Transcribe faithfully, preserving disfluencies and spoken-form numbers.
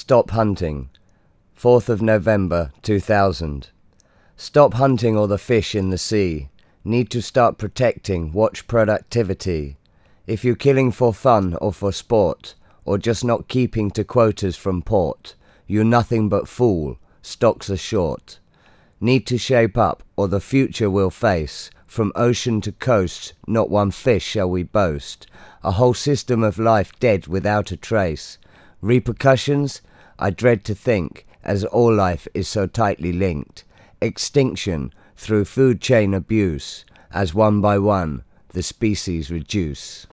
Stop hunting. fourth of November two thousand. Stop hunting all the fish in the sea. Need to start protecting, watch productivity. If you're killing for fun or for sport, or just not keeping to quotas from port, you're nothing but fool, stocks are short. Need to shape up, or the future we'll face. From ocean to coast, not one fish shall we boast. A whole system of life dead without a trace. Repercussions? I dread to think, as all life is so tightly linked. Extinction through food chain abuse, as one by one the species reduce.